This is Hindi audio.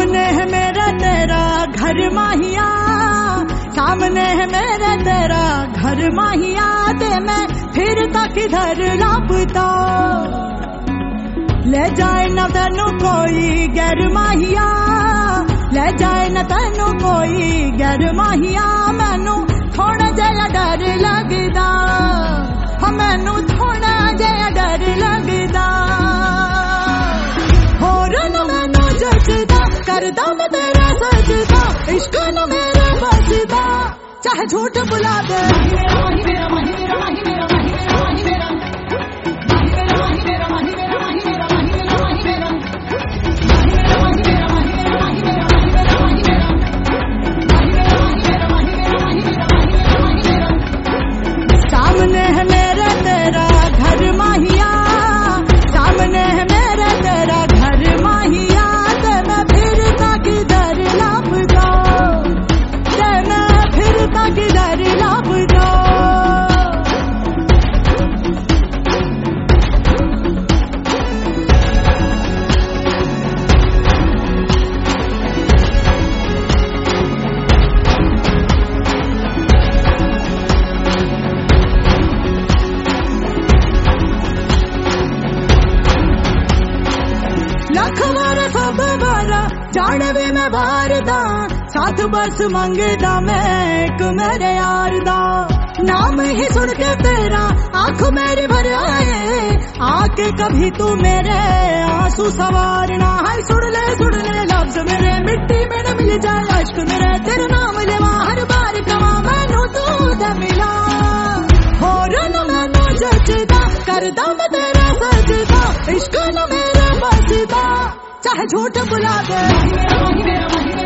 सामने है मेरा तेरा घर माहिया, सामने है मेरे तेरा घर माहिया, ते मैं फिर तक इधर लापता। ले जाए न तेनू कोई गैर माहिया, ले जाए न तेनू कोई गैर माहिया, मैनू थोड़ा जहा डर लगदा, मैनू थोड़ा जहा डर लगदा। होर न मैनू जचदा, करदा मैं तेरा सजदा, इश्क न मेरा बसदा, चाहे झूठ बुला दे। सामने है मेरा तेरा घर माहिया, सामने है मेरा तेरा घर माहिया, ते मैं फिर तक इधर लापता, ते मैं फिर तक इधर लापता। लख बार सब बारा जान भी मैं बार दा, साथ बस मंगदा मैं एक मेरे यार दा। नाम ही सुन के तेरा आंख मेरी भर आए, आके कभी तू मेरे आंसू सवारना है। सुन ले लफ्ज मेरे, मिट्टी में न मिल जाए अश्क मेरे, तेरा नाम लेवा हर बार कमा, मैनू तू दे मिला। होर न मैनू जचदा, करदा मैं तेरा सजदा, इश्क न मेरा बसदा, चाहे झूठ बुला दे।